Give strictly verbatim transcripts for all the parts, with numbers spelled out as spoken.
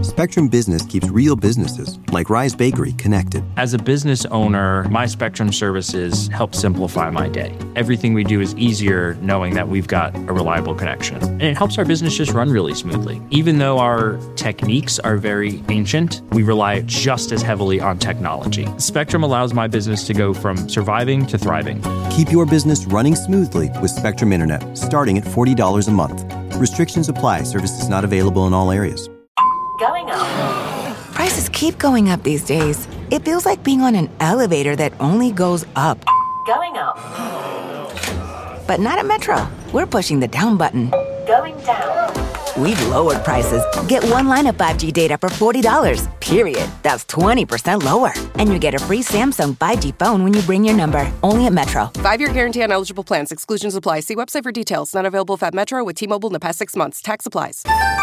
Spectrum Business keeps real businesses, like Rise Bakery, connected. As a business owner, my Spectrum services help simplify my day. Everything we do is easier knowing that we've got a reliable connection. And it helps our business just run really smoothly. Even though our techniques are very ancient, we rely just as heavily on technology. Spectrum allows my business to go from surviving to thriving. Keep your business running smoothly with Spectrum Internet, starting at forty dollars a month. Restrictions apply. Services not available in all areas. Going up. Prices keep going up these days. It feels like being on an elevator that only goes up. Going up. But not at Metro. We're pushing the down button. Going down. We've lowered prices. Get one line of five G data for forty dollars, period. That's twenty percent lower. And you get a free Samsung five G phone when you bring your number. Only at Metro. Five-year guarantee on eligible plans. Exclusions apply. See website for details. Not available if at Metro with T-Mobile in the past six months. Tax applies.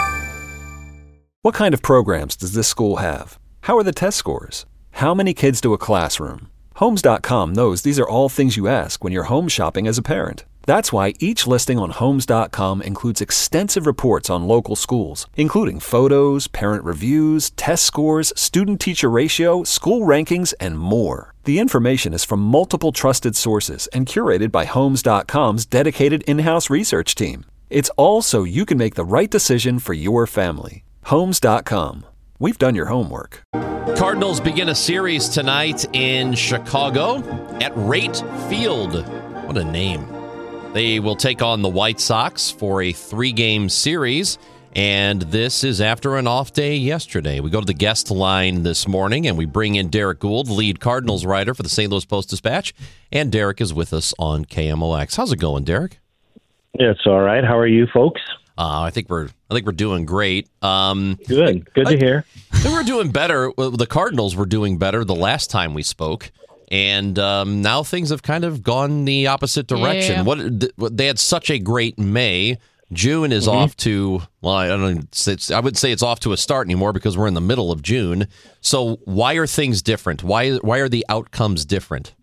What kind of programs does this school have? How are the test scores? How many kids do a classroom? Homes dot com knows these are all things you ask when you're home shopping as a parent. That's why each listing on Homes dot com includes extensive reports on local schools, including photos, parent reviews, test scores, student-teacher ratio, school rankings, and more. The information is from multiple trusted sources and curated by Homes dot com's dedicated in-house research team. It's all so you can make the right decision for your family. Homes dot com. We've done your homework. Cardinals begin a series tonight in Chicago at Rate Field. What a name. They will take on the White Sox for a three-game series, and this is after an off day yesterday. We go to the guest line this morning, and we bring in Derek Gould, lead Cardinals writer for the Saint Louis Post-Dispatch, and Derek is with us on K M O X. How's it going, Derek? It's all right. How are you folks? Uh, I think we're I think we're doing great. Um, Good. Good to hear. I think we're doing better. The Cardinals were doing better the last time we spoke, and um, now things have kind of gone the opposite direction. Yeah. What they had such a great May. June is Mm-hmm. off to well, I don't know. It's, I would say it's off to a start anymore because we're in the middle of June. So why are things different? Why why are the outcomes different?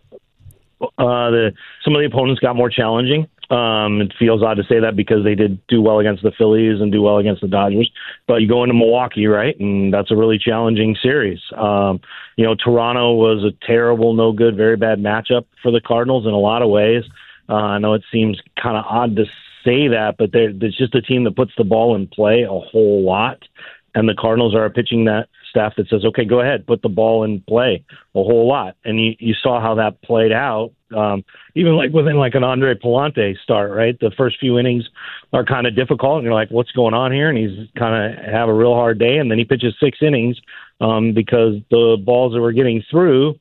Uh, the some of the opponents got more challenging. Um, it feels odd to say that because they did do well against the Phillies and do well against the Dodgers. But you go into Milwaukee, right, and that's a really challenging series. Um, you know, Toronto was a terrible, no good, very bad matchup for the Cardinals in a lot of ways. Uh, I know it seems kind of odd to say that, but it's just a team that puts the ball in play a whole lot. And the Cardinals are a pitching that staff that says, okay, go ahead, put the ball in play a whole lot. And you, you saw how that played out. Um, even like within like an Andre Palante start, right? The first few innings are kind of difficult, and you're like, what's going on here? And he's kind of have a real hard day, and then he pitches six innings um, because the balls that were getting through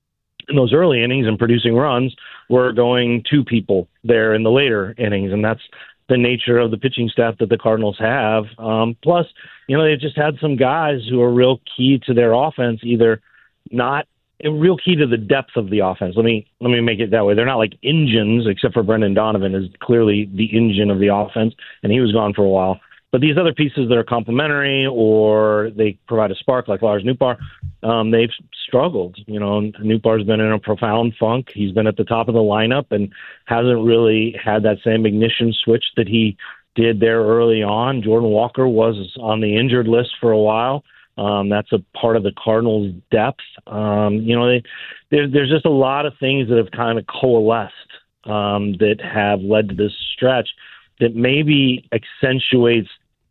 in those early innings and producing runs were going to people there in the later innings, and that's the nature of the pitching staff that the Cardinals have. Um, plus, you know, they've just had some guys who are real key to their offense, either not real key to the depth of the offense. Let me let me make it that way. They're not like engines, except for Brendan Donovan is clearly the engine of the offense, and he was gone for a while. But these other pieces that are complementary or they provide a spark, like Lars Nootbaar, um, they've struggled. You know, Nootbaar's been in a profound funk. He's been at the top of the lineup and hasn't really had that same ignition switch that he did there early on. Jordan Walker was on the injured list for a while. Um, that's a part of the Cardinals' depth. Um, you know, they, there, there's just a lot of things that have kind of coalesced um, that have led to this stretch that maybe accentuates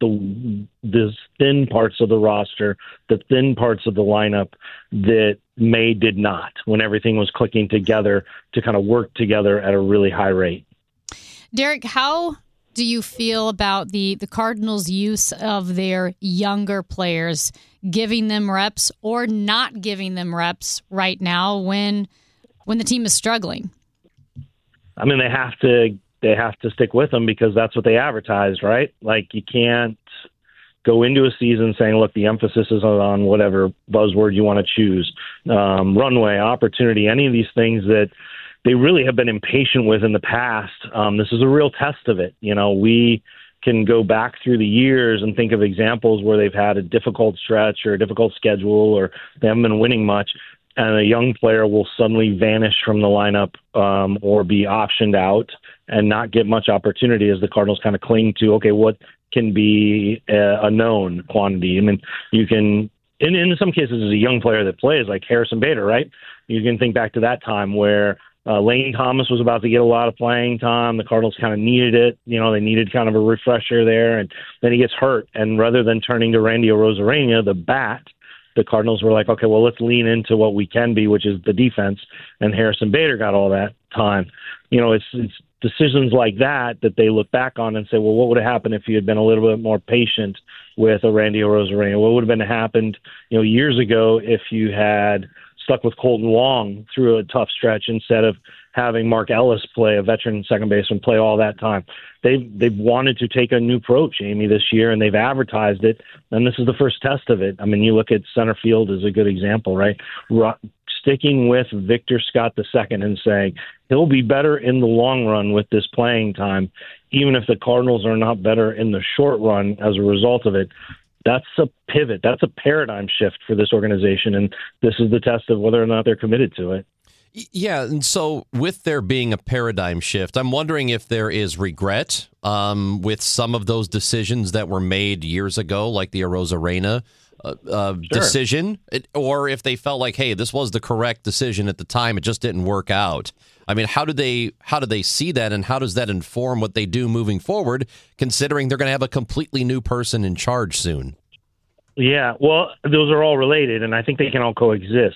the the thin parts of the roster, the thin parts of the lineup that May did not, when everything was clicking together to kind of work together at a really high rate. Derek, how do you feel about the, the Cardinals' use of their younger players, giving them reps or not giving them reps right now when when the team is struggling? I mean, they have to they have to stick with them because that's what they advertised, right? Like, you can't go into a season saying, look, the emphasis is on whatever buzzword you want to choose, um, runway, opportunity, any of these things that they really have been impatient with in the past. Um, this is a real test of it. You know, we can go back through the years and think of examples where they've had a difficult stretch or a difficult schedule or they haven't been winning much, and a young player will suddenly vanish from the lineup um, or be optioned out, and not get much opportunity as the Cardinals kind of cling to, okay, what can be a, a known quantity? I mean, you can, in, in some cases, as a young player that plays, like Harrison Bader, right? You can think back to that time where uh, Lane Thomas was about to get a lot of playing time. The Cardinals kind of needed it. You know, they needed kind of a refresher there, and then he gets hurt. And rather than turning to Randy Arozarena, the bat, the Cardinals were like, okay, well, let's lean into what we can be, which is the defense. And Harrison Bader got all that time. You know, it's, it's decisions like that that they look back on and say, well, what would have happened if you had been a little bit more patient with a Randy Arozarena? What would have been happened, you know, years ago if you had stuck with Colton Wong through a tough stretch instead of having Mark Ellis play, a veteran second baseman, play all that time? They've, they've wanted to take a new approach, Amy, this year, and they've advertised it, and this is the first test of it. I mean, you look at center field as a good example, right? Ro- sticking with Victor Scott the second and saying he'll be better in the long run with this playing time, even if the Cardinals are not better in the short run as a result of it. That's a pivot. That's a paradigm shift for this organization, and this is the test of whether or not they're committed to it. Yeah, and so with there being a paradigm shift, I'm wondering if there is regret um, with some of those decisions that were made years ago, like the Arozarena uh, uh, sure. decision, or if they felt like, hey, this was the correct decision at the time, it just didn't work out. I mean, how do they how do they see that, and how does that inform what they do moving forward, considering they're going to have a completely new person in charge soon? Yeah, well, those are all related, and I think they can all coexist.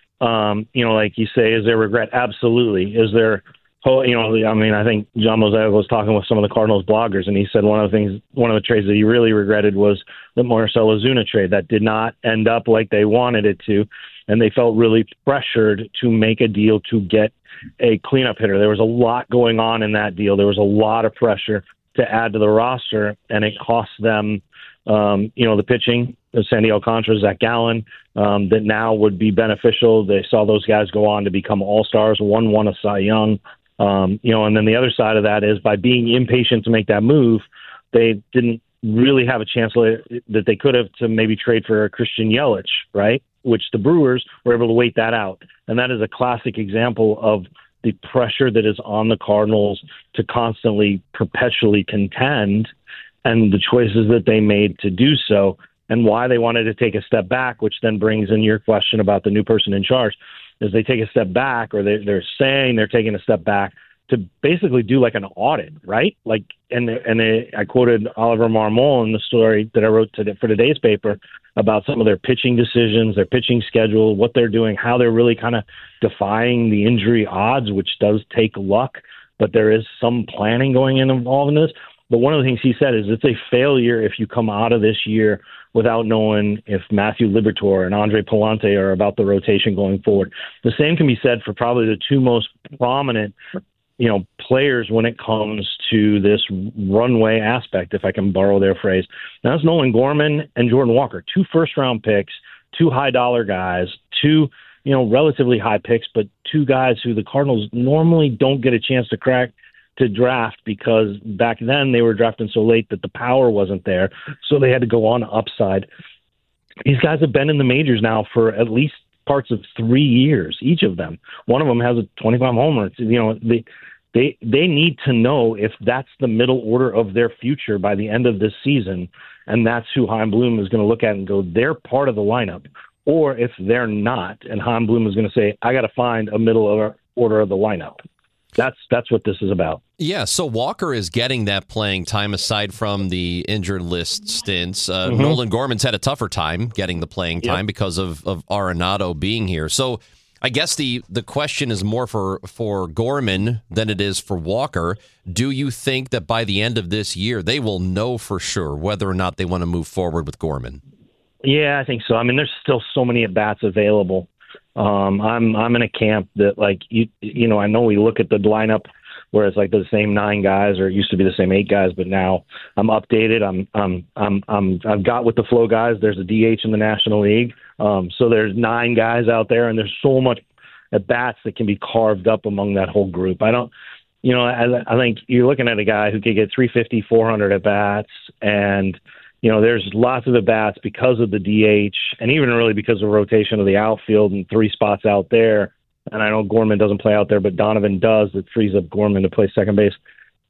Um, you know, like you say, is there regret? Absolutely. Is there, you know, I mean, I think John Mosaic was talking with some of the Cardinals bloggers, and he said one of the things, one of the trades that he really regretted was the Marcell Ozuna trade. That did not end up like they wanted it to, and they felt really pressured to make a deal to get a cleanup hitter. There was a lot going on in that deal. There was a lot of pressure to add to the roster, and it cost them, um, you know, the pitching, Sandy Alcantara, Zach Gallen, um, that now would be beneficial. They saw those guys go on to become all-stars. One won a Cy Young. Um, you know, and then the other side of that is by being impatient to make that move, they didn't really have a chance that they could have to maybe trade for Christian Yelich, right? Which the Brewers were able to wait that out. And that is a classic example of the pressure that is on the Cardinals to constantly, perpetually contend, and the choices that they made to do so, and why they wanted to take a step back, which then brings in your question about the new person in charge, is they take a step back, or they, they're saying they're taking a step back to basically do like an audit, right? Like, and and they, I quoted Oliver Marmol in the story that I wrote today for today's paper about some of their pitching decisions, their pitching schedule, what they're doing, how they're really kind of defying the injury odds, which does take luck, but there is some planning going in involved in this. But one of the things he said is it's a failure if you come out of this year without knowing if Matthew Liberatore and Andre Palante are about the rotation going forward. The same can be said for probably the two most prominent, you know, players when it comes to this runway aspect, if I can borrow their phrase. Now, that's Nolan Gorman and Jordan Walker, two first-round picks, two high-dollar guys, two, you know, relatively high picks, but two guys who the Cardinals normally don't get a chance to crack to draft because back then they were drafting so late that the power wasn't there, so they had to go on upside. These guys have been in the majors now for at least parts of three years, each of them. One of them has a twenty-five homer. You know, they they they need to know if that's the middle order of their future by the end of this season, and that's who Chaim Bloom is going to look at and go, they're part of the lineup. Or if they're not, and Chaim Bloom is going to say, I got to find a middle order of the lineup. That's that's what this is about. Yeah, so Walker is getting that playing time aside from the injured list stints. Uh, Mm-hmm. Nolan Gorman's had a tougher time getting the playing time Yep. because of, of Arenado being here. So I guess the, the question is more for, for Gorman than it is for Walker. Do you think that by the end of this year, they will know for sure whether or not they want to move forward with Gorman? Yeah, I think so. I mean, there's still so many at-bats available. Um, I'm I'm in a camp that, like, you you know, I know we look at the lineup where it's like the same nine guys, or it used to be the same eight guys, but now I'm updated. I'm I'm I'm I'm I've got with the flow guys. There's a D H in the National League, um, so there's nine guys out there, and there's so much at bats that can be carved up among that whole group. I don't, you know, I, I think you're looking at a guy who could get three fifty, four hundred at bats, and you know, there's lots of at-bats because of the D H and even really because of rotation of the outfield and three spots out there. And I know Gorman doesn't play out there, but Donovan does. It frees up Gorman to play second base.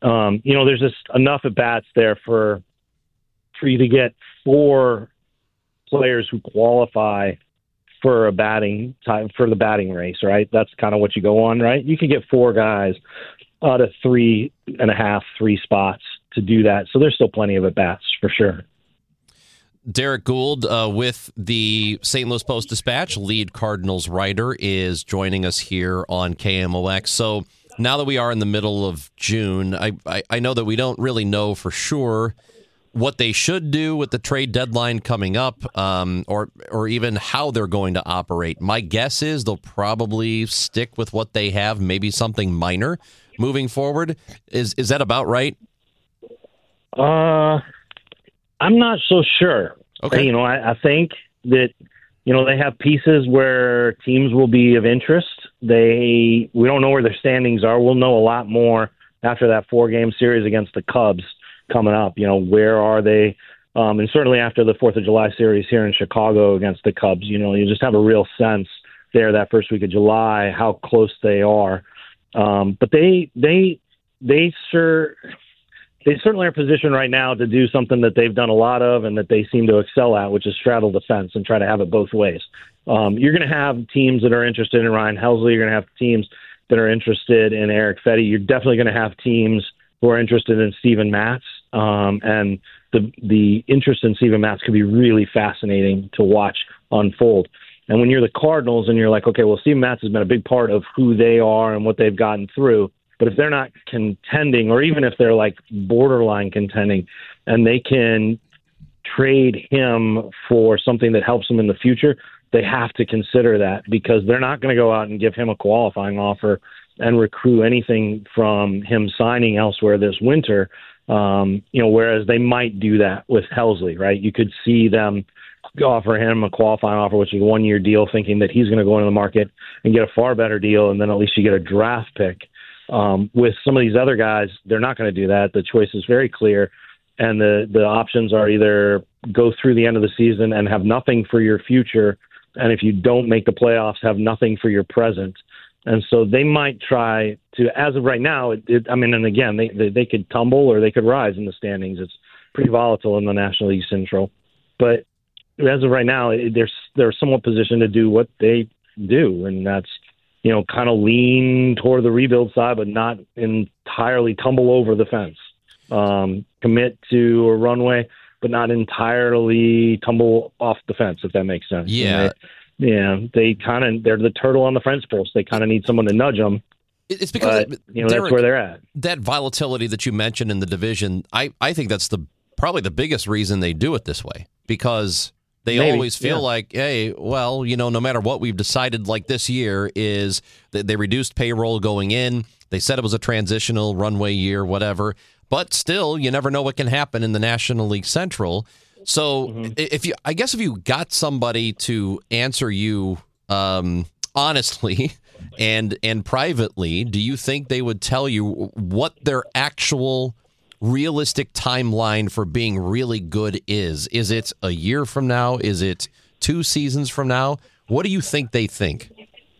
Um, you know, there's just enough at bats there for for you to get four players who qualify for a batting time for the batting race, right? That's kind of what you go on, right? You can get four guys out of three and a half, three spots to do that. So there's still plenty of at bats for sure. Derek Gould uh, with the Saint Louis Post-Dispatch, lead Cardinals writer, is joining us here on K M O X. So now that we are in the middle of June, I, I, I know that we don't really know for sure what they should do with the trade deadline coming up, um, or or even how they're going to operate. My guess is they'll probably stick with what they have, maybe something minor moving forward. Is is that about right? Uh, I'm not so sure. Okay. You know, I, I think that, you know, they have pieces where teams will be of interest. They we don't know where their standings are. We'll know a lot more after that four-game series against the Cubs coming up. You know, where are they? Um, and certainly after the fourth of July series here in Chicago against the Cubs, you know, you just have a real sense there that first week of July, how close they are. Um, but they, they, they sure, they certainly are positioned right now to do something that they've done a lot of and that they seem to excel at, which is straddle the fence and try to have it both ways. Um, you're going to have teams that are interested in Ryan Helsley. You're going to have teams that are interested in Erick Fedde. You're definitely going to have teams who are interested in Steven Matz. Um, and the the interest in Steven Matz could be really fascinating to watch unfold. And when you're the Cardinals and you're like, okay, well, Steven Matz has been a big part of who they are and what they've gotten through. But if they're not contending, or even if they're like borderline contending, and they can trade him for something that helps them in the future, they have to consider that, because they're not going to go out and give him a qualifying offer and recruit anything from him signing elsewhere this winter. Um, you know, whereas they might do that with Helsley, right? You could see them offer him a qualifying offer, which is a one-year deal, thinking that he's going to go into the market and get a far better deal, and then at least you get a draft pick. Um, with some of these other guys, they're not going to do that. The choice is very clear, and the, the options are either go through the end of the season and have nothing for your future, and if you don't make the playoffs, have nothing for your present. And so they might try to, as of right now, it, it, I mean, and again, they, they they could tumble or they could rise in the standings. It's pretty volatile in the National League Central. But as of right now, it, they're, they're somewhat positioned to do what they do, and that's, you know, kind of lean toward the rebuild side, but not entirely tumble over the fence. Um, commit to a runway, but not entirely tumble off the fence, if that makes sense. Yeah. Yeah, they kind of, they're the turtle on the fence post. They kind of need someone to nudge them. It's because, but, you know, Derek, that's where they're at. That volatility that you mentioned in the division, I, I think that's the probably the biggest reason they do it this way, because they Maybe, always feel yeah. like, hey, well, you know, no matter what we've decided, like this year is that they reduced payroll going in. They said it was a transitional runway year, whatever. But still, you never know what can happen in the National League Central. So mm-hmm. if you, I guess if you got somebody to answer you um, honestly and and privately, do you think they would tell you what their actual realistic timeline for being really good is? Is it a year from now? Is it two seasons from now? What do you think they think?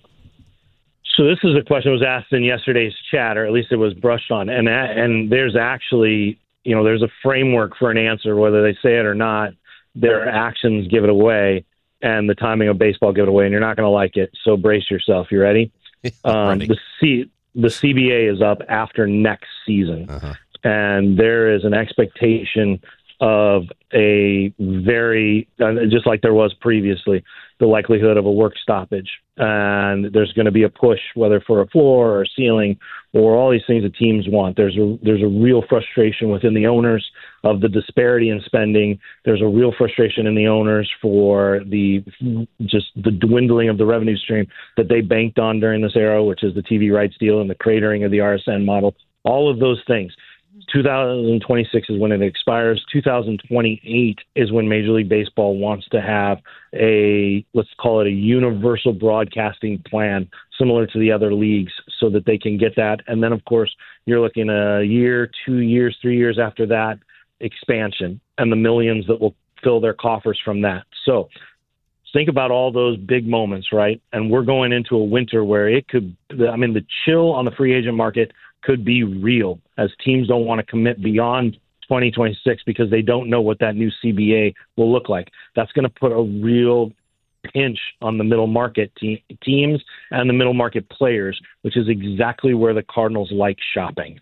So this is a question that was asked in yesterday's chat, or at least it was brushed on. And and there's actually, you know, there's a framework for an answer, whether they say it or not. Their actions give it away, and the timing of baseball give it away, and you're not going to like it. So brace yourself. You ready? Um, the C the C B A is up after next season, uh-huh. and there is an expectation of a very, uh, just like there was previously, the likelihood of a work stoppage. And there's going to be a push, whether for a floor or a ceiling or all these things that teams want. There's a, there's a real frustration within the owners of the disparity in spending. There's a real frustration in the owners for the just the dwindling of the revenue stream that they banked on during this era, which is the T V rights deal and the cratering of the R S N model. All of those things. two thousand twenty-six is when it expires. two thousand twenty-eight is when Major League Baseball wants to have a, let's call it a universal broadcasting plan similar to the other leagues, so that they can get that. And then, of course, you're looking a year, two years, three years after that, expansion and the millions that will fill their coffers from that. So think about all those big moments, right? And we're going into a winter where it could, I mean, the chill on the free agent market could be real, as teams don't want to commit beyond twenty twenty-six because they don't know what that new C B A will look like. That's going to put a real pinch on the middle market te- teams and the middle market players, which is exactly where the Cardinals like shopping.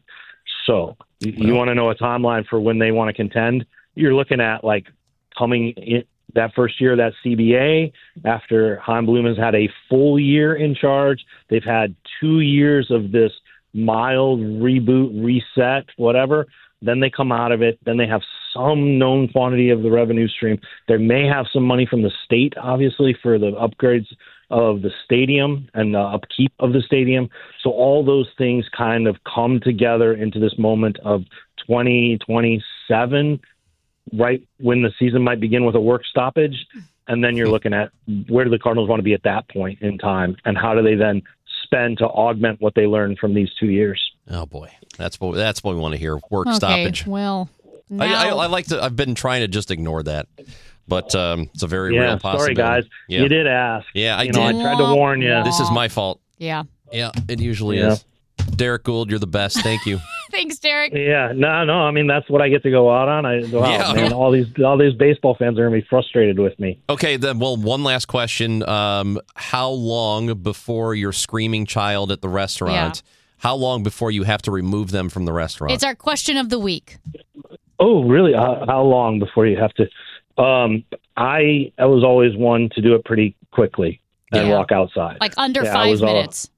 So you, you want to know a timeline for when they want to contend? You're looking at like coming in that first year of that C B A after Chaim Bloom has had a full year in charge. They've had two years of this mild reboot, reset, whatever. Then they come out of it. Then they have some known quantity of the revenue stream. They may have some money from the state, obviously, for the upgrades of the stadium and the upkeep of the stadium. So all those things kind of come together into this moment of twenty twenty-seven, right when the season might begin with a work stoppage. And then you're looking at where do the Cardinals want to be at that point in time, and how do they then spend to augment what they learned from these two years. Oh boy, that's what that's what we want to hear. Work okay, stoppage. Well, now... I, I, I like to. I've been trying to just ignore that, but um, it's a very yeah, real possibility. Sorry, guys. Yeah. You did ask. Yeah, I you did. know, I tried to warn you. This is my fault. Yeah. Yeah, it usually Yeah. is. Derek Gould, you're the best. Thank you. Thanks, Derek. Yeah, no, no. I mean, that's what I get to go out on. I go out, Yeah. man. All these, all these baseball fans are gonna be frustrated with me. Okay, then. Well, one last question. Um, how long before your screaming child at the restaurant? Yeah. How long before you have to remove them from the restaurant? It's our question of the week. Oh, really? How, how long before you have to? Um, I, I was always one to do it pretty quickly and Yeah. walk outside. Like under Yeah, I five was all- minutes.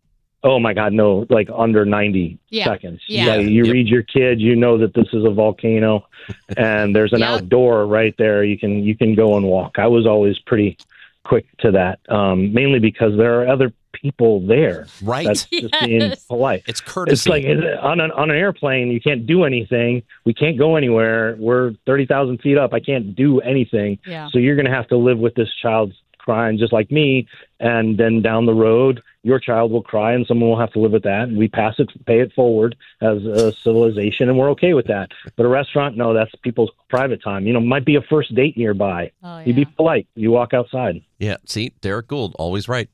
Oh my God, no! Like under ninety Yeah. seconds. Yeah. Like, you Yep. read your kid, you know that this is a volcano, and there's an Yep. outdoor right there. You can you can go and walk. I was always pretty quick to that, um, mainly because there are other people there. Right. That's just being Yes. polite. It's courtesy. It's like it- on an on an airplane, you can't do anything. We can't go anywhere. We're thirty thousand feet up. I can't do anything. Yeah. So you're going to have to live with this child's crying just like me, and then down the road, your child will cry, and someone will have to live with that. And we pass it, pay it forward as a civilization, and we're okay with that. But a restaurant, no, that's people's private time. You know, might be a first date nearby. Oh, You be yeah. polite. You walk outside. Yeah. See, Derek Gould, always right.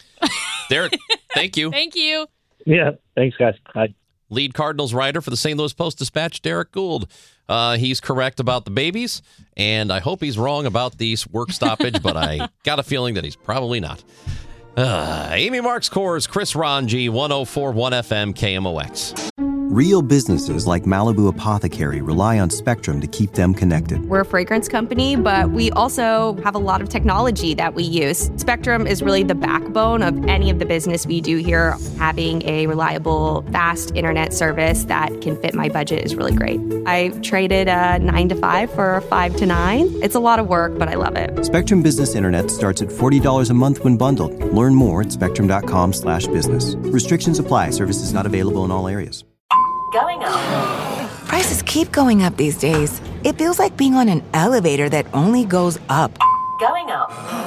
Derek, thank you. Thank you. Yeah. Thanks, guys. Bye. Lead Cardinals writer for the Saint Louis Post-Dispatch, Derek Gould. Uh, he's correct about the babies, and I hope he's wrong about the work stoppage, but I got a feeling that he's probably not. Uh, Amy Marks Kors, Chris Ranji, one oh four point one F M K M O X. Real businesses like Malibu Apothecary rely on Spectrum to keep them connected. We're a fragrance company, but we also have a lot of technology that we use. Spectrum is really the backbone of any of the business we do here. Having a reliable, fast internet service that can fit my budget is really great. I traded a nine to five for a five to nine. It's a lot of work, but I love it. Spectrum Business Internet starts at forty dollars a month when bundled. Learn more at spectrum.com slash business. Restrictions apply. Services not available in all areas. Going up. Prices keep going up these days. It feels like being on an elevator that only goes up. Going up.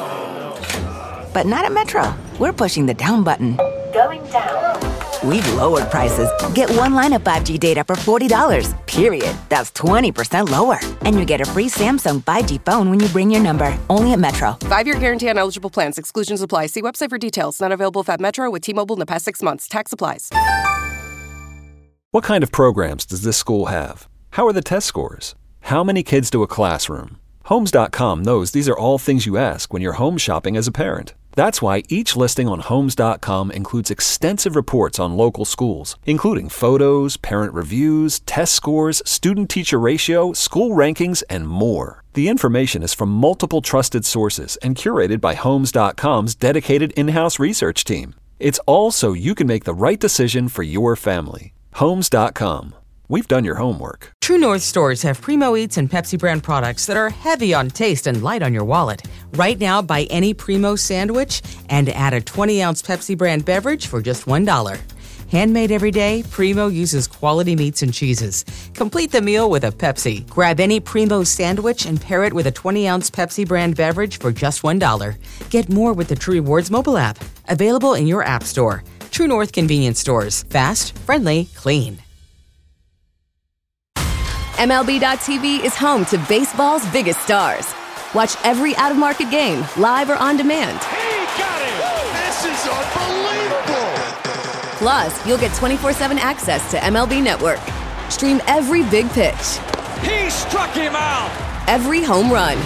But not at Metro. We're pushing the down button. Going down. We've lowered prices. Get one line of five G data for forty dollars, period. That's twenty percent lower. And you get a free Samsung five G phone when you bring your number. Only at Metro. Five-year guarantee on eligible plans. Exclusions apply. See website for details. Not available if at Metro with T-Mobile in the past six months. Tax applies. What kind of programs does this school have? How are the test scores? How many kids do a classroom? Homes dot com knows these are all things you ask when you're home shopping as a parent. That's why each listing on Homes dot com includes extensive reports on local schools, including photos, parent reviews, test scores, student-teacher ratio, school rankings, and more. The information is from multiple trusted sources and curated by Homes dot com's dedicated in-house research team. It's all so you can make the right decision for your family. Homes dot com. We've done your homework. True North stores have Primo Eats and Pepsi brand products that are heavy on taste and light on your wallet. Right now, buy any Primo sandwich and add a twenty ounce Pepsi brand beverage for just one dollar. Handmade every day, Primo uses quality meats and cheeses. Complete the meal with a Pepsi. Grab any Primo sandwich and pair it with a twenty ounce Pepsi brand beverage for just one dollar. Get more with the True Rewards mobile app. Available in your app store. True North convenience stores. Fast, friendly, clean. M L B dot T V is home to baseball's biggest stars. Watch every out-of-market game, live or on demand. He got it! This is unbelievable! Plus, you'll get twenty-four seven access to M L B Network. Stream every big pitch. He struck him out! Every home run.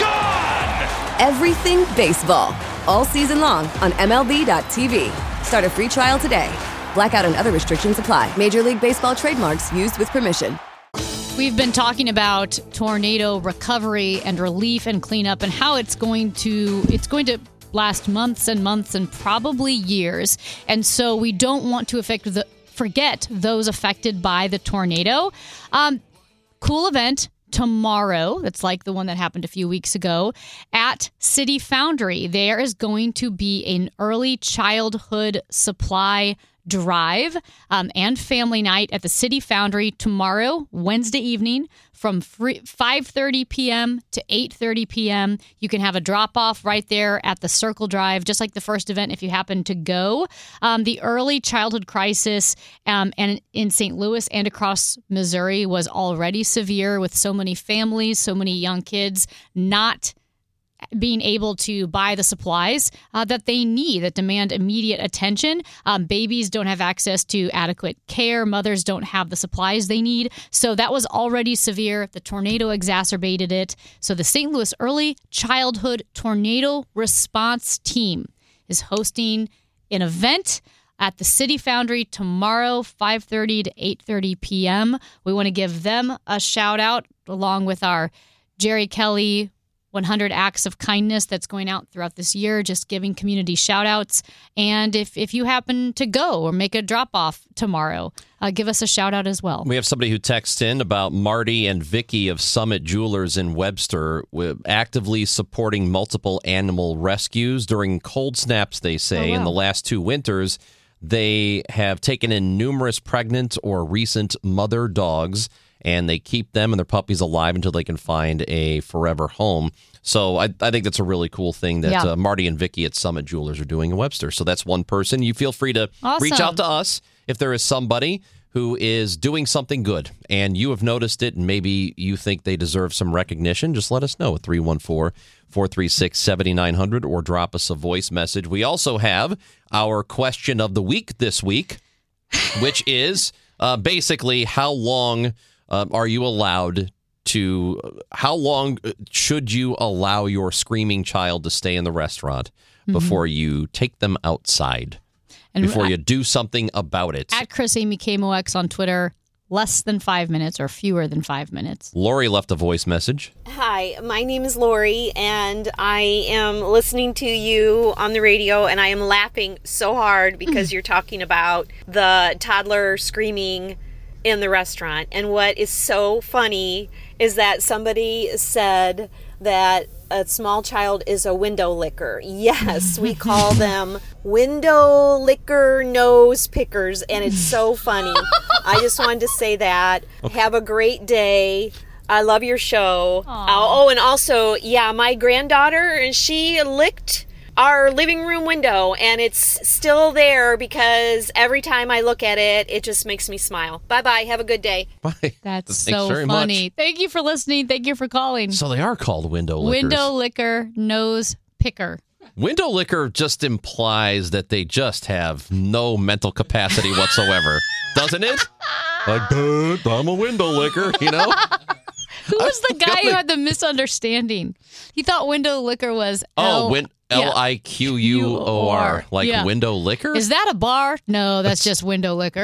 Gone! Everything baseball. All season long on M L B dot T V. Start a free trial today. Blackout and other restrictions apply. Major League Baseball trademarks used with permission. We've been talking about tornado recovery and relief and cleanup and how it's going to it's going to last months and months and probably years. And so we don't want to affect the forget those affected by the tornado. Um, cool event tomorrow. That's like the one that happened a few weeks ago at City Foundry. There is going to be an early childhood supply drive um, and family night at the City Foundry tomorrow, Wednesday evening from five thirty p.m. to eight thirty p.m. You can have a drop-off right there at the Circle Drive, just like the first event if you happen to go. Um, the early childhood crisis um, and in Saint Louis and across Missouri was already severe with so many families, so many young kids not being able to buy the supplies uh, that they need that demand immediate attention. Um, babies don't have access to adequate care. Mothers don't have the supplies they need. So that was already severe. The tornado exacerbated it. So the Saint Louis Early Childhood Tornado Response Team is hosting an event at the City Foundry tomorrow, five thirty to eight thirty p.m. We want to give them a shout out along with our Jerry Kelly one hundred Acts of Kindness that's going out throughout this year, just giving community shout-outs. And if, if you happen to go or make a drop-off tomorrow, uh, give us a shout-out as well. We have somebody who texts in about Marty and Vicky of Summit Jewelers in Webster actively supporting multiple animal rescues during cold snaps, they say. Oh, wow. In the last two winters, they have taken in numerous pregnant or recent mother dogs, and they keep them and their puppies alive until they can find a forever home. So I, I think that's a really cool thing that yeah. uh, Marty and Vicky at Summit Jewelers are doing in Webster. So that's one person. You feel free to awesome. reach out to us if there is somebody who is doing something good and you have noticed it and maybe you think they deserve some recognition. Just let us know at three one four, four three six, seven nine zero zero or drop us a voice message. We also have our question of the week this week, which is uh, basically how long... Uh, are you allowed to, how long should you allow your screaming child to stay in the restaurant mm-hmm. before you take them outside, and before at, you do something about it? At Chris Amy K M O X on Twitter, less than five minutes or fewer than five minutes. Lori left a voice message. Hi, my name is Lori, and I am listening to you on the radio, and I am laughing so hard because you're talking about the toddler screaming in the restaurant. And what is so funny is that somebody said that a small child is a window licker. Yes, we call them window licker nose pickers, and it's so funny. I just wanted to say that. Okay. Have a great day. I love your show. Uh, oh, and also, yeah, my granddaughter, and she licked our living room window, and it's still there because every time I look at it, it just makes me smile. Bye-bye. Have a good day. Bye. That's so funny. Much. Thank you for listening. Thank you for calling. So they are called window lickers. Window licker, nose picker. Window licker just implies that they just have no mental capacity whatsoever, doesn't it? Like, I'm a window licker, you know? Who was the guy who had the misunderstanding? He thought window licker was Oh, L- win- L I Q U O R, like yeah. window liquor? Is that a bar? No, that's just window liquor.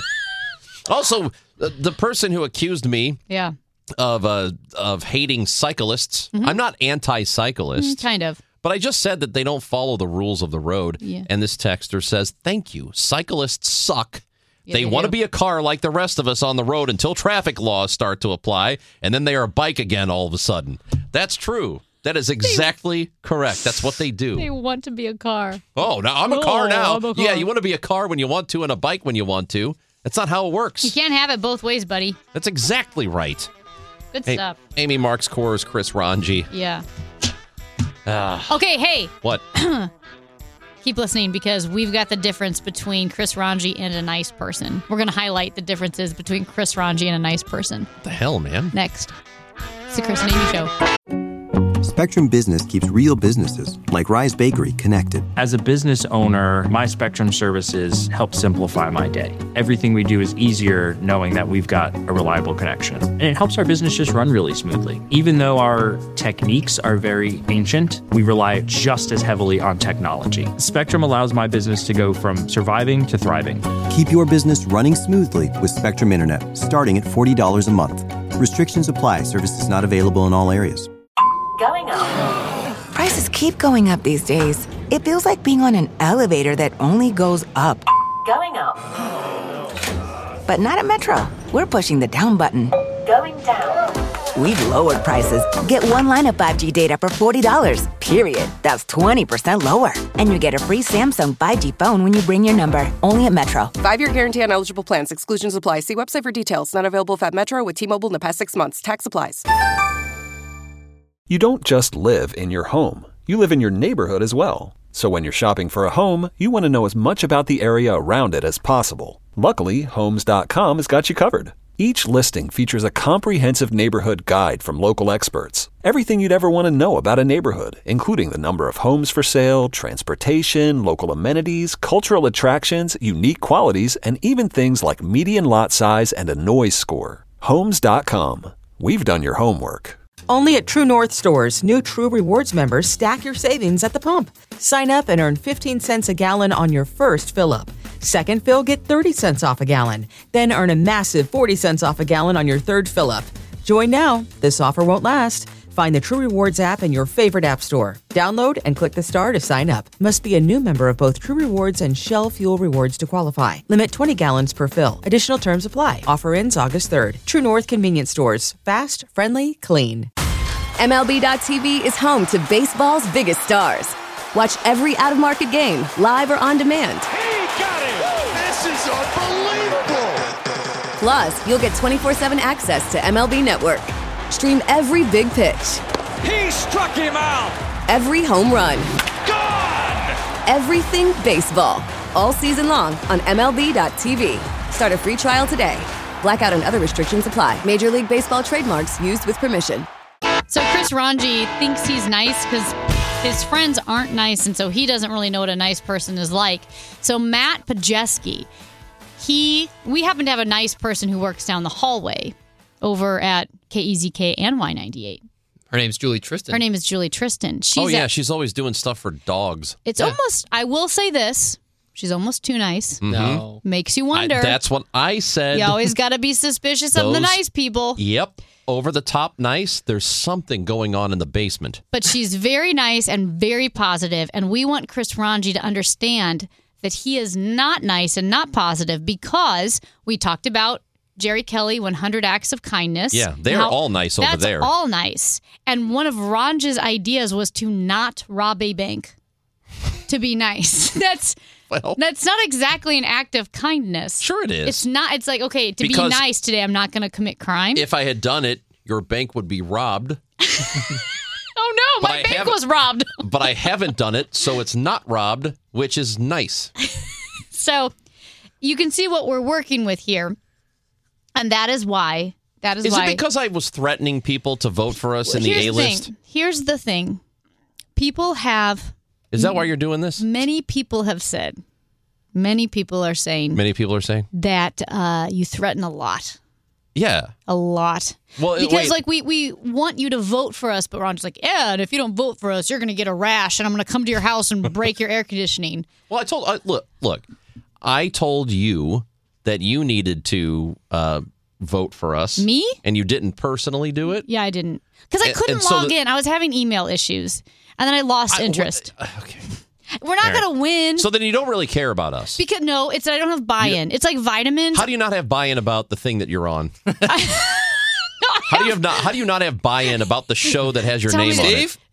Also, the, the person who accused me yeah. of uh, of hating cyclists, mm-hmm. I'm not anti-cyclist. Mm, kind of. But I just said that they don't follow the rules of the road. Yeah. And this texter says, thank you. Cyclists suck. Yeah, they they want do. to be a car like the rest of us on the road until traffic laws start to apply, and then they are a bike again all of a sudden. That's true. That is exactly they, correct. That's what they do. They want to be a car. Oh, now I'm a car oh, now. I'm a car. Yeah, you want to be a car when you want to and a bike when you want to. That's not how it works. You can't have it both ways, buddy. That's exactly right. Good hey, stuff. Amy Marks Kors, Chris Ranji. Yeah. Ah. Okay, hey. What? Keep listening because we've got the difference between Chris Ranji and a nice person. We're going to highlight the differences between Chris Ranji and a nice person. What the hell, man? Next. It's the Chris and Amy Show. Spectrum Business keeps real businesses, like Rise Bakery, connected. As a business owner, my Spectrum services help simplify my day. Everything we do is easier knowing that we've got a reliable connection. And it helps our business just run really smoothly. Even though our techniques are very ancient, we rely just as heavily on technology. Spectrum allows my business to go from surviving to thriving. Keep your business running smoothly with Spectrum Internet, starting at forty dollars a month. Restrictions apply. Services not available in all areas. Going up. Prices keep going up these days. It feels like being on an elevator that only goes up. Going up. But not at Metro. We're pushing the down button. Going down. We've lowered prices. Get one line of five G data for forty dollars, period. That's twenty percent lower. And you get a free Samsung five G phone when you bring your number. Only at Metro. Five-year guarantee on eligible plans. Exclusions apply. See website for details. Not available at Metro with T-Mobile in the past six months. Tax applies. You don't just live in your home. You live in your neighborhood as well. So when you're shopping for a home, you want to know as much about the area around it as possible. Luckily, Homes dot com has got you covered. Each listing features a comprehensive neighborhood guide from local experts. Everything you'd ever want to know about a neighborhood, including the number of homes for sale, transportation, local amenities, cultural attractions, unique qualities, and even things like median lot size and a noise score. Homes dot com. We've done your homework. Only at True North stores, new True Rewards members stack your savings at the pump. Sign up and earn fifteen cents a gallon on your first fill-up. Second fill, get thirty cents off a gallon. Then earn a massive forty cents off a gallon on your third fill-up. Join now. This offer won't last. Find the True Rewards app in your favorite app store. Download and click the star to sign up. Must be a new member of both True Rewards and Shell Fuel Rewards to qualify. Limit twenty gallons per fill. Additional terms apply. Offer ends August third. True North Convenience Stores. Fast, friendly, clean. M L B dot T V is home to baseball's biggest stars. Watch every out-of-market game, live or on demand. He got it! This is unbelievable! Plus, you'll get twenty-four seven access to M L B Network. Stream every big pitch. He struck him out! Every home run. Gone! Everything baseball. All season long on M L B dot T V. Start a free trial today. Blackout and other restrictions apply. Major League Baseball trademarks used with permission. So Chris Ranji thinks he's nice because his friends aren't nice, and so he doesn't really know what a nice person is like. So Matt Pajeski, he we happen to have a nice person who works down the hallway over at K E Z K and Y ninety-eight. Her name's Julie Tristan. Her name is Julie Tristan. She's oh, yeah, at, she's always doing stuff for dogs. It's yeah. almost, I will say this, she's almost too nice. Mm-hmm. No. Makes you wonder. I, that's what I said. You always got to be suspicious of the Those- nice people. Yep. Over the top nice, there's something going on in the basement. But she's very nice and very positive, and we want Chris Ranji to understand that he is not nice and not positive because we talked about Jerry Kelly, one hundred Acts of Kindness. Yeah, they're How- all nice over that's there. all nice. And one of Ranji's ideas was to not rob a bank to be nice. That's well, that's not exactly an act of kindness. Sure it is. It's not. It's like, okay, to Because be nice today, I'm not going to commit crime. If I had done it, your bank would be robbed. Oh, no, But my I bank haven't- was robbed. But I haven't done it, so it's not robbed, which is nice. So you can see what we're working with here. And that is why. That is, Is why. it because I was threatening people to vote for us in the Here's A-list? thing. Here's the thing. People have. Is that why you're doing this? Many people have said. Many people are saying Many people are saying? that uh, you threaten a lot. Yeah. A lot. Well, because wait. like we, we want you to vote for us, but Ron's like, yeah, and if you don't vote for us, you're going to get a rash, and I'm going to come to your house and break your air conditioning. Well, I told, uh, look, look, I told you that you needed to uh, vote for us. Me? And you didn't personally do it? Yeah, I didn't. Because I And- couldn't and so log the- in. I was having email issues, and then I lost I- interest. what- okay. We're not All right. going to win. So then you don't really care about us. Because no, it's that I don't have buy-in. It's like vitamins. How do you not have buy-in about the thing that you're on? How do you have not? How do you not have buy-in about the show that has your Tell me name on Steve?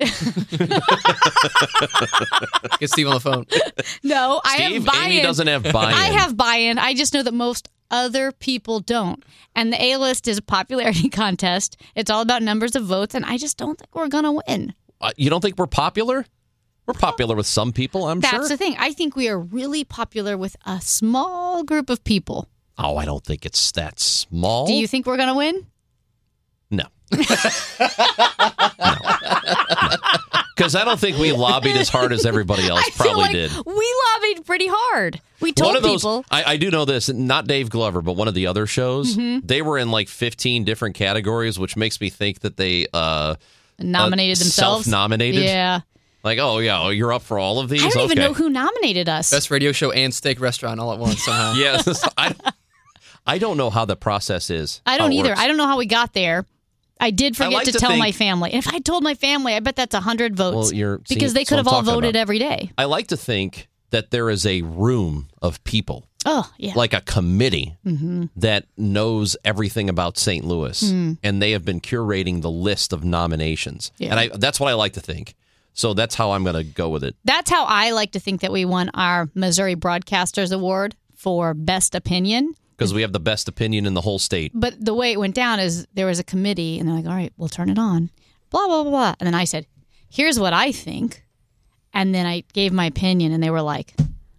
it? Get Steve on the phone. No, I Steve, have buy-in. Amy doesn't have buy-in. I have buy-in. I just know that most other people don't. And the A-list is a popularity contest. It's all about numbers of votes, and I just don't think we're going to win. Uh, you don't think we're popular? We're popular with some people, I'm That's sure. the thing. I think we are really popular with a small group of people. Oh, I don't think it's that small. Do you think we're going to win? No. Because I don't think we lobbied as hard as everybody else I feel probably like did. We lobbied pretty hard. We told One of those, people. I, I do know this, not Dave Glover, but one of the other shows, Mhm. they were in like fifteen different categories, which makes me think that they uh, Nominated uh, themselves? self-nominated. Yeah. Like, oh, yeah, oh, you're up for all of these? I don't okay. even know who nominated us. Best radio show and steak restaurant all at once somehow. Yes. I, I don't know how the process is. I how don't it either. works. I don't know how we got there. I did forget like to, to tell think- my family. And if I told my family, I bet that's one hundred votes. Well, you're, see, because they that's could what have I'm all talking voted about. every day. I like to think that there is a room of people, Oh, yeah. like a committee, Mhm. that knows everything about Saint Louis, Mm. and they have been curating the list of nominations. Yeah. And I, that's what I like to think. So that's how I'm going to go with it. That's how I like to think that we won our Missouri Broadcasters Award for Best Opinion. Because we have the best opinion in the whole state. But the way it went down is there was a committee, and they're like, all right, we'll turn it on. Blah, blah, blah, blah. And then I said, here's what I think. And then I gave my opinion, and they were like,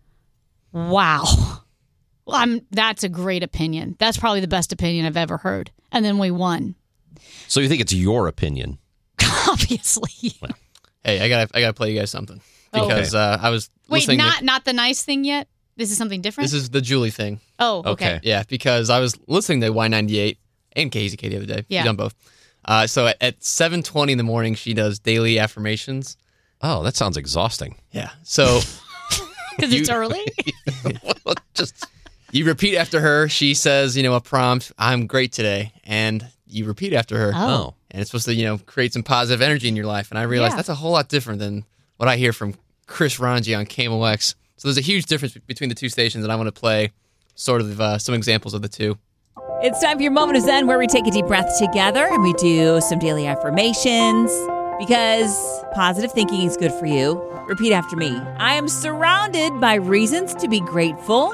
wow. Well, I'm, that's a great opinion. That's probably the best opinion I've ever heard. And then we won. So you think it's your opinion? Obviously. Hey, I gotta, I gotta play you guys something Oh. because uh, I was Wait, listening. to- not not the nice thing yet? This is something different? This is the Julie thing. Oh, okay. Yeah, because I was listening to Y ninety-eight and K Z K the other day. Yeah. She's done both. Uh, so at, at seven twenty in the morning, she does daily affirmations. Oh, that sounds exhausting. Yeah. So Because it's early? just you repeat after her. She says, you know, a prompt, I'm great today. And you repeat after her. Oh. And it's supposed to, you know, create some positive energy in your life. And I realized Yeah. that's a whole lot different than what I hear from Chris Ranji on K M O X. So there's a huge difference between the two stations, and I want to play sort of uh, some examples of the two. It's time for your moment of Zen, where we take a deep breath together and we do some daily affirmations because positive thinking is good for you. Repeat after me. I am surrounded by reasons to be grateful.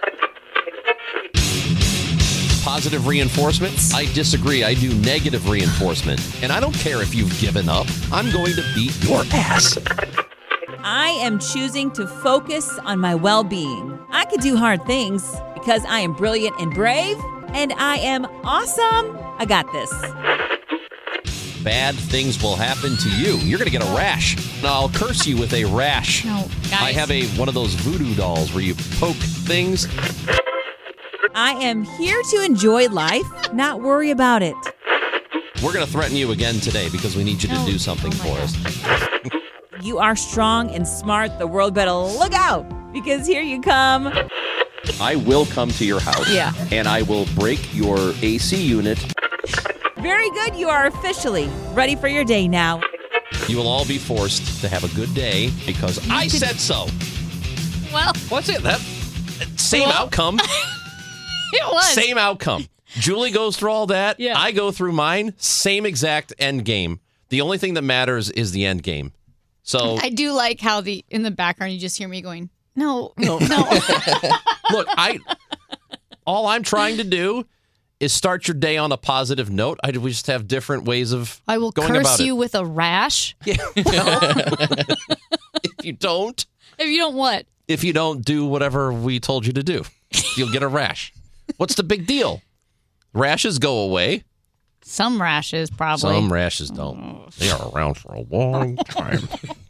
Positive reinforcement? I disagree. I do negative reinforcement. And I don't care if you've given up. I'm going to beat your ass. I am choosing to focus on my well-being. I can do hard things because I am brilliant and brave, and I am awesome. I got this. Bad things will happen to you. You're going to get a rash. Now, I'll curse you with a rash. No, guys. I have a one of those voodoo dolls where you poke things. I am here to enjoy life, not worry about it. We're going to threaten you again today because we need you to No. do something Oh for my us. You are strong and smart. The world better look out because here you come. I will come to your house. Yeah. And I will break your A C unit. Very good. You are officially ready for your day now. You will all be forced to have a good day because I said so. Well, What's it? That same Well- outcome. it was. Same outcome. Julie goes through all that. Yeah. I go through mine. Same exact end game. The only thing that matters is the end game. So I do like how the in the background you just hear me going, no, no, no. look, I all I'm trying to do is start your day on a positive note. I we just have different ways of I will going curse about you it. with a rash. If you don't, If you don't what? if you don't do whatever we told you to do, you'll get a rash. What's the big deal? Rashes go away. Some rashes, probably. Some rashes don't. They are around for a long time.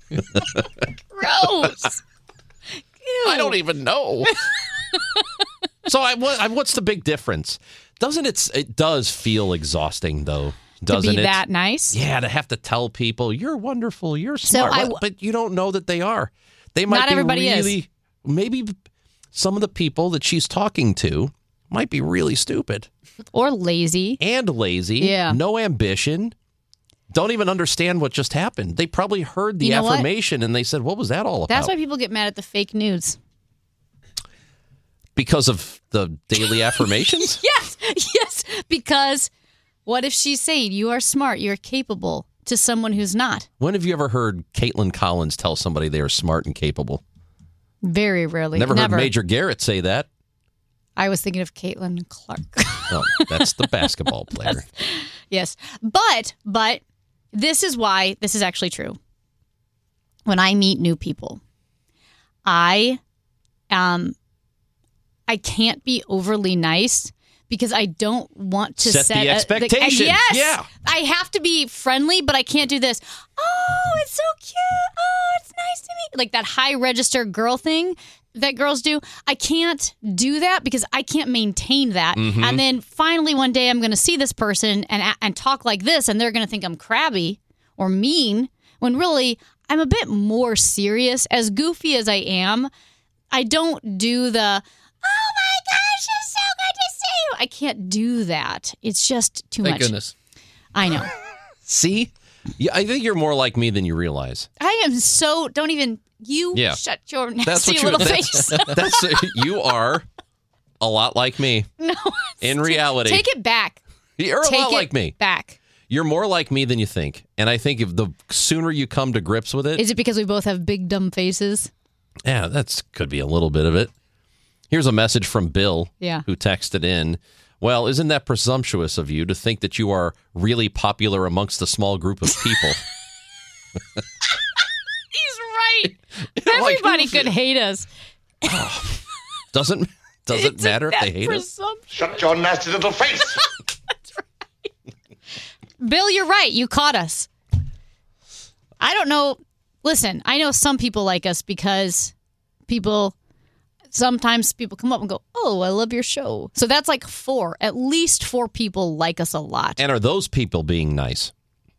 Gross. Ew. I don't even know. So I, what, I, what's the big difference? Doesn't it? It does feel exhausting, though, doesn't to be it? that nice. Yeah, to have to tell people you're wonderful, you're So smart, I Well, w- but you don't know that they are. They might Not be everybody is. really. Maybe some of the people that she's talking to might be really stupid Or lazy. and lazy. Yeah. No ambition. Don't even understand what just happened. They probably heard the You know what? affirmation and they said, "What was that all about?" That's why people get mad at the fake news. Because of the daily affirmations. Yes, yes. Because what if she's saying you are smart, you're capable to someone who's not? When have you ever heard Caitlin Collins tell somebody they are smart and capable? Very rarely. Never heard Major Garrett say that. I was thinking of Caitlin Clark. Oh, that's the basketball player. Yes. But, but this is why this is actually true. When I meet new people, I, um, I can't be overly nice because I don't want to Set set, the a- expectation. yes, Yeah. I have to be friendly, but I can't do this. Oh, it's so cute. Oh, it's nice to meet. Like that high register girl thing that girls do. I can't do that because I can't maintain that. Mhm. And then finally one day I'm going to see this person and and talk like this, and they're going to think I'm crabby or mean when really I'm a bit more serious. As goofy as I am, I don't do the, oh my gosh, it's so good to see you. I can't do that. It's just too Thank much. goodness. I know. See? Yeah, I think you're more like me than you realize. I am so, don't even, you Yeah. shut your That's nasty what you, little that's, face. that's you are a lot like me. No. In reality. Take it back. You're a Take lot it like me. back. You're more like me than you think. And I think if the sooner you come to grips with it, Is it because we both have big dumb faces? yeah, that's could be a little bit of it. Here's a message from Bill, Yeah. who texted in. Well, isn't that presumptuous of you to think that you are really popular amongst a small group of people? He's right. Like, Everybody who- could hate us. Doesn't doesn't matter if they hate us. Shut your nasty little face. Bill, you're right. You caught us. I don't know. Listen, I know some people like us because people, sometimes people come up and go, oh, I love your show. So that's like four. At least four people like us a lot. And are those people being nice?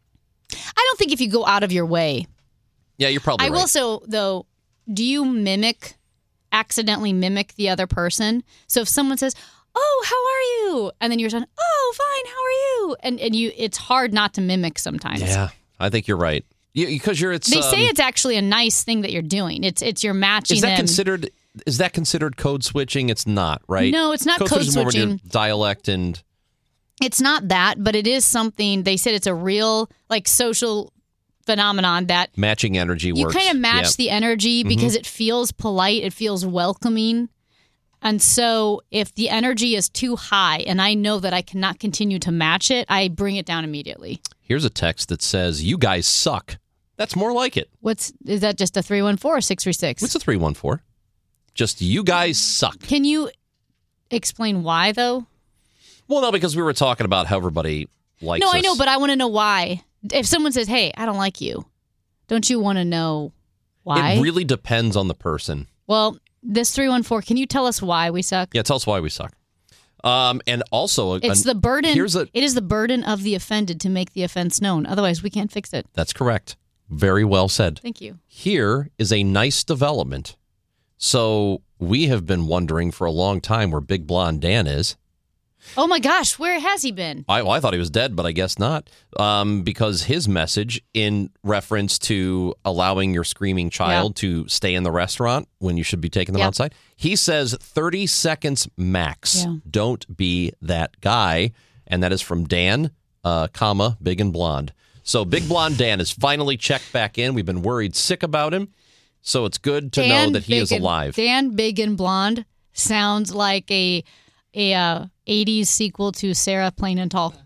I don't think if you go out of your way. Yeah, you're probably I right. will so, though, do you mimic, accidentally mimic the other person? So if someone says, oh, how are you? And then you're saying, oh, fine, how are you? And and you, it's hard not to mimic sometimes. Yeah, I think you're right. Because you're it's. They say um, it's actually a nice thing that you're doing. It's it's you're matching Is that them. considered? Is that considered code switching? It's not, right? No, it's not code switching is more when you're switching. dialect and It's not that, but it is something. They said it's a real like social phenomenon that matching energy you works. kind of match Yeah. the energy because Mhm. it feels polite, it feels welcoming. And so if the energy is too high and I know that I cannot continue to match it, I bring it down immediately. Here's a text that says, "You guys suck." That's more like it. What's is that just a three one four or six three six? What's a three one four? Just you guys suck. Can you explain why though? Well, no, because we were talking about how everybody likes No, us. I know, but I want to know why. If someone says, "Hey, I don't like you," don't you want to know why? It really depends on the person. Well, this three one four, can you tell us why we suck? Yeah, tell us why we suck. Um, and also, It's an- the burden. Here's a. It is the burden of the offended to make the offense known. Otherwise, we can't fix it. That's correct. Very well said. Thank you. Here is a nice development. So we have been wondering for a long time where Big Blonde Dan is. Oh my gosh, where has he been? I, well, I thought he was dead, but I guess not. Um, because his message in reference to allowing your screaming child to stay in the restaurant when you should be taking them Yeah. outside, he says thirty seconds max. Yeah. Don't be that guy. And that is from Dan, uh, comma, Big and Blonde. So Big Blonde Dan is finally checked back in. We've been worried sick about him. So it's good to know that he Big is and- alive. Dan Big and Blonde sounds like a a uh, eighties sequel to Sarah Plain and Tall.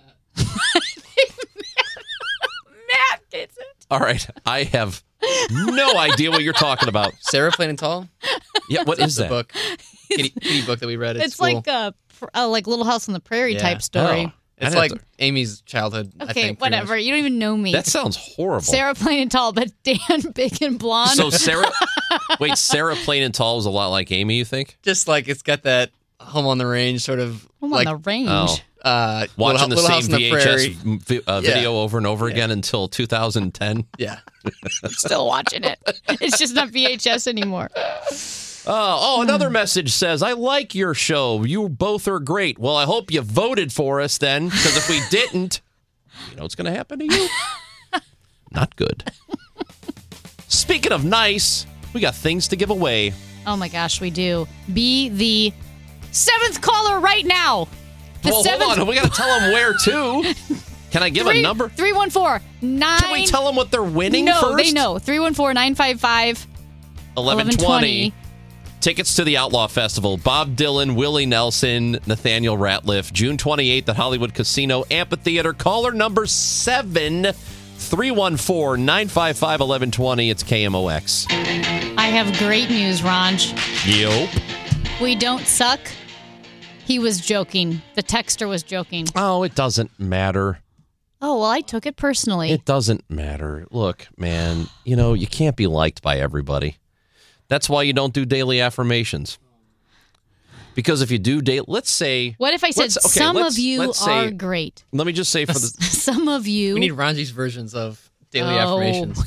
Matt gets it. All right. I have no idea what you're talking about. Sarah Plain and Tall? Yeah, what is the that? book? Kitty, kitty book that we read at It's school. like a, a like Little House on the Prairie Yeah. type story. Oh. It's I like didn't- Amy's childhood. I Okay, think, pretty whatever. much. You don't even know me. That sounds horrible. Sarah Plain and Tall, but Dan Big and Blonde. So Sarah, wait, Sarah Plain and Tall is a lot like Amy, you think? Just like it's got that Home on the Range sort of Home on like the Range. Oh. uh, Watching Little, the Little same House on the V H Prairie. S vi- uh, Yeah. video over and over again until two thousand ten. Yeah. I'm still watching it. It's just not V H S anymore. Uh, oh, another message says, I like your show. You both are great. Well, I hope you voted for us then, because if we didn't, you know what's going to happen to you? Not good. Speaking of nice, we got things to give away. Oh my gosh, we do. Be the seventh caller right now. The well, seventh. hold on. We got to tell them where to. Can I give Three- a number? three one four nine. Can we tell them what they're winning no, first? they know. three one four nine five five eleven twenty. Tickets to the Outlaw Festival. Bob Dylan, Willie Nelson, Nathaniel Ratliff. June twenty-eighth at Hollywood Casino Amphitheater. Caller number seven. three one four nine five five eleven twenty. It's K M O X. I have great news, Ranj. Yup. We don't suck. He was joking. The texter was joking. Oh, it doesn't matter. Oh, well, I took it personally. It doesn't matter. Look, man, you know, you can't be liked by everybody. That's why you don't do daily affirmations. Because if you do daily, let's say... What if I said, okay, some let's- of you let's say- are great? Let me just say for the... Some of you... We need Ranji's versions of daily Oh. affirmations.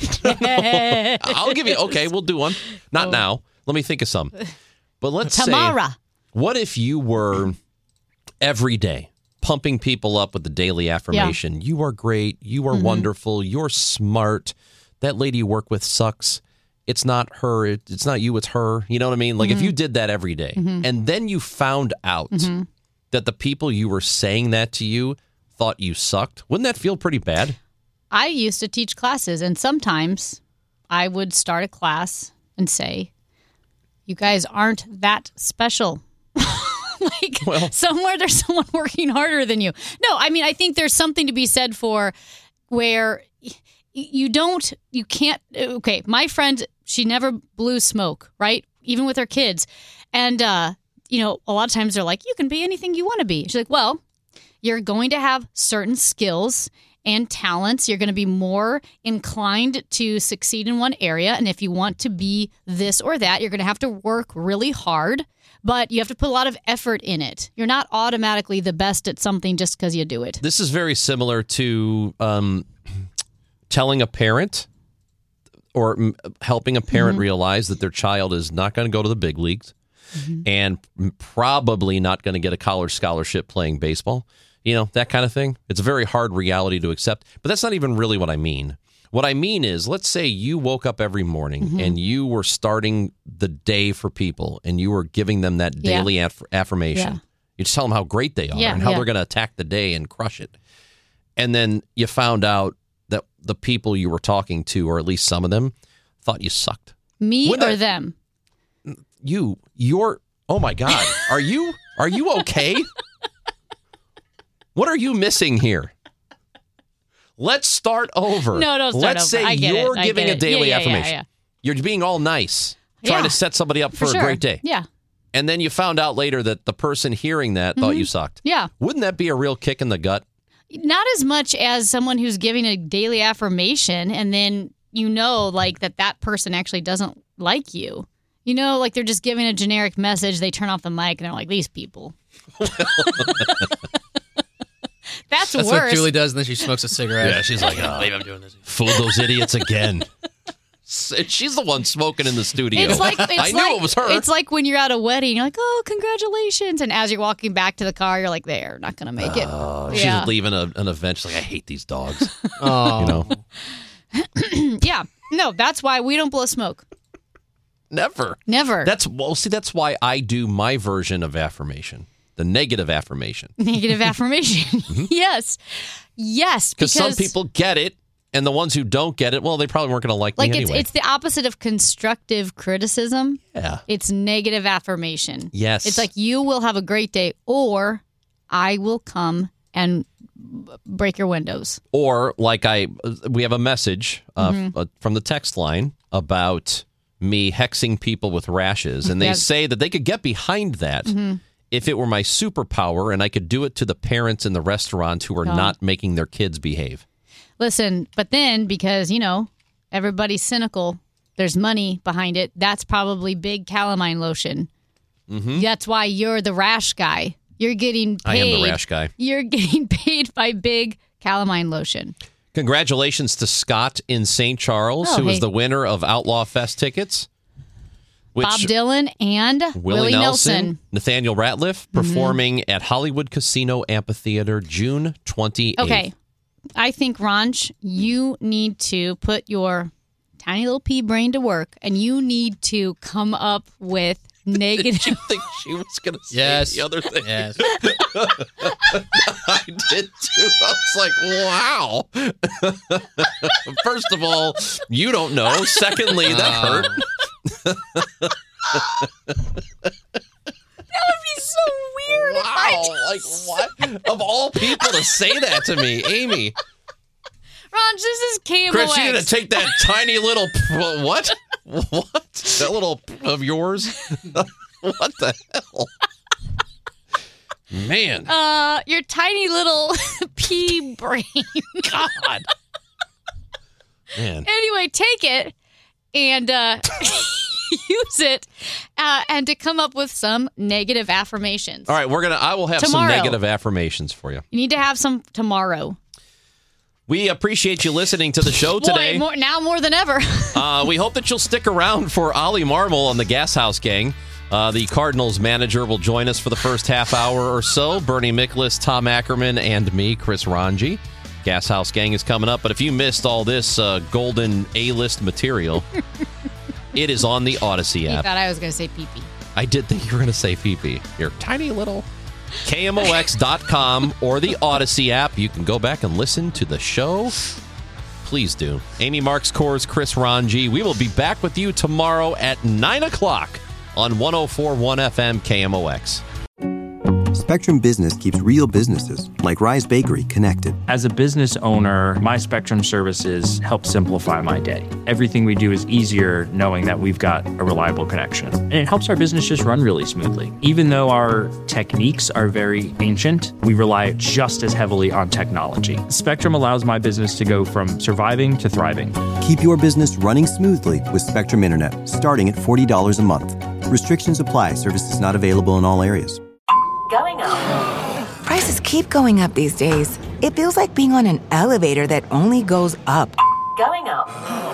I'll give you... Okay, we'll do one. Not now. Let me think of some. But let's Tamara. say... What if you were every day pumping people up with the daily affirmation? You are great. You are Mhm. wonderful. You're smart. That lady you work with sucks. It's not her. it- It's not you. It's her. You know what I mean? Like if Mhm. you did that every day, Mhm. and then you found out Mhm. that the people you were saying that to you thought you sucked, wouldn't that feel pretty bad? I used to teach classes, and sometimes I would start a class and say, you guys aren't that special. like somewhere there's someone working harder than you. No, I mean, I think there's something to be said for where y- you don't, you can't, okay, my friend, she never blew smoke, right? Even with her kids. And, uh, you know, a lot of times they're like, you can be anything you want to be. She's like, well, you're going to have certain skills and talents. You're going to be more inclined to succeed in one area. And if you want to be this or that, you're going to have to work really hard, but you have to put a lot of effort in it. You're not automatically the best at something just because you do it. This is very similar to um, telling a parent or mm, helping a parent Mhm. realize that their child is not going to go to the big leagues and probably not going to get a college scholarship playing baseball. You know, that kind of thing. It's a very hard reality to accept, but that's not even really what I mean. What I mean is, let's say you woke up every morning Mhm. and you were starting the day for people and you were giving them that Yeah. daily aff- affirmation. Yeah. You just tell them how great they are Yeah, and how yeah. they're going to attack the day and crush it. And then you found out that the people you were talking to, or at least some of them, thought you sucked. Me Wouldn't or that- them? You, you're, oh my God. Are you, are you okay? What are you missing here? Let's start over. No, don't start Let's over. say I get you're it. I giving get a it. daily Yeah, yeah, yeah, affirmation. yeah. You're being all nice, trying Yeah. to set somebody up for, For a sure. great day. Yeah. And then you found out later that the person hearing that thought Mhm. you sucked. Yeah. Wouldn't that be a real kick in the gut? Not as much as someone who's giving a daily affirmation and then you know like that that person actually doesn't like you. You know, like they're just giving a generic message. They turn off the mic and they're like, these people. That's, That's worse. what Julie does, and then she smokes a cigarette. Yeah, she's like, I can't oh, believe I'm doing this. Fooled those idiots again. She's the one smoking in the studio. It's like it's I knew like, it was her. It's like when you're at a wedding, you're like, "Oh, congratulations!" And as you're walking back to the car, you're like, "They're not going to make it." Oh, yeah. she's leaving a, an event. She's like, I hate these dogs. Oh. You know, yeah, no, that's why we don't blow smoke. never, Never. That's well. See, that's why I do my version of affirmation, the negative affirmation, Negative affirmation. Yes, yes, because because some people get it, and the ones who don't get it, well, they probably weren't going to like, like me it's anyway. it's the opposite of constructive criticism. Yeah. It's negative affirmation. Yes. It's like you will have a great day, or I will come and b- break your windows. Or like I, we have a message uh, Mhm. f- uh, from the text line about me hexing people with rashes, and they Yes. say that they could get behind that Mhm. if it were my superpower, and I could do it to the parents in the restaurant who are Oh. not making their kids behave. Listen, but then because, you know, everybody's cynical, there's money behind it. That's probably big calamine lotion. Mm-hmm. That's why you're the rash guy. You're getting paid. I am the rash guy. You're getting paid by big calamine lotion. Congratulations to Scott in Saint Charles, Oh, who was hey. the winner of Outlaw Fest tickets. Which Bob Dylan and Willie, Willie Nelson, Nelson. Mm-hmm. Nathaniel Ratliff performing at Hollywood Casino Amphitheater June twenty-eighth. Okay. I think, Ranj, you need to put your tiny little pea brain to work and you need to come up with negative. Did you think she was going to say Yes. the other thing? Yes. I did too. I was like, wow. First of all, you don't know. Secondly, that Oh. hurt. That would be so weird if I Wow. Like, what? Of all people to say that to me, Amy. Ranj, this is K M O X. Chris, you going to take that tiny little, p- what? What? That little p- of yours? What the hell? Man. Uh, your tiny little pea brain. God. Man. Anyway, take it and uh, use it uh, and to come up with some negative affirmations. All right, we're gonna. I will have Tomorrow. some negative affirmations for you. You need to have some tomorrow. We appreciate you listening to the show today. Boy, more, now more than ever. uh, we hope that you'll stick around for Ollie Marmol on the Gas House Gang. Uh, the Cardinals manager will join us for the first half hour or so. Bernie Miklasz, Tom Ackerman, and me, Chris Ranji. Gas House Gang is coming up. But if you missed all this uh, golden A-list material, it is on the Odyssey app. You thought I was going to say pee-pee. I did think you were going to say pee-pee. You're tiny little... K M O X dot com or the Odyssey app. You can go back and listen to the show. Please do. Amy Marks Kors, Chris Ranji. We will be back with you tomorrow at nine o'clock on one oh four point one F M K M O X. Spectrum Business keeps real businesses, like Rise Bakery, connected. As a business owner, my Spectrum services help simplify my day. Everything we do is easier knowing that we've got a reliable connection. And it helps our business just run really smoothly. Even though our techniques are very ancient, we rely just as heavily on technology. Spectrum allows my business to go from surviving to thriving. Keep your business running smoothly with Spectrum Internet, starting at forty dollars a month. Restrictions apply. Services not available in all areas. Going up. Prices keep going up these days. It feels like being on an elevator that only goes up. Going up.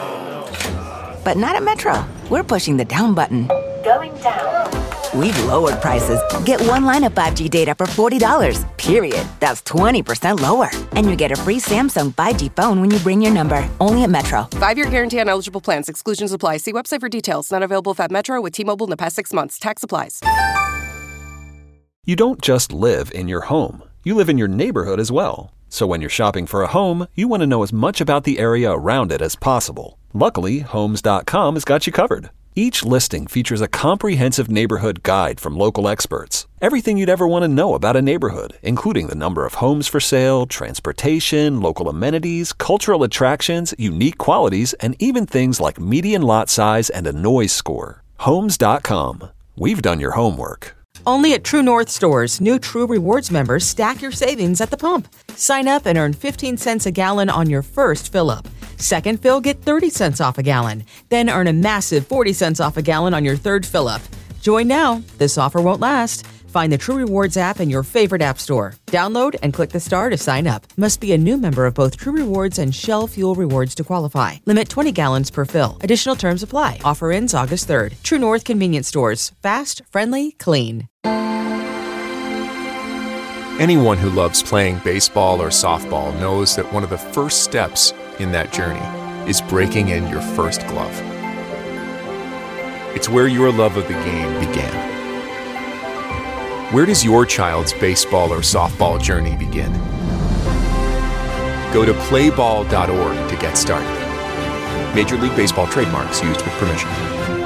But not at Metro. We're pushing the down button. Going down. We've lowered prices. Get one line of five G data for forty dollars, period. That's twenty percent lower. And you get a free Samsung five G phone when you bring your number. Only at Metro. Five-year guarantee on eligible plans. Exclusions apply. See website for details. Not available at Metro with T-Mobile in the past six months. Tax applies. You don't just live in your home. You live in your neighborhood as well. So when you're shopping for a home, you want to know as much about the area around it as possible. Luckily, Homes dot com has got you covered. Each listing features a comprehensive neighborhood guide from local experts. Everything you'd ever want to know about a neighborhood, including the number of homes for sale, transportation, local amenities, cultural attractions, unique qualities, and even things like median lot size and a noise score. Homes dot com. We've done your homework. Only at True North stores, new True Rewards members stack your savings at the pump. Sign up and earn fifteen cents a gallon on your first fill-up. Second fill, get thirty cents off a gallon. Then earn a massive forty cents off a gallon on your third fill-up. Join now. This offer won't last. Find the True Rewards app in your favorite app store. Download and click the star to sign up. Must be a new member of both True Rewards and Shell Fuel Rewards to qualify. Limit twenty gallons per fill. Additional terms apply. Offer ends August third. True North Convenience Stores. Fast, friendly, clean. Anyone who loves playing baseball or softball knows that one of the first steps in that journey is breaking in your first glove. It's where your love of the game began. Where does your child's baseball or softball journey begin? Go to play ball dot org to get started. Major League Baseball trademarks used with permission.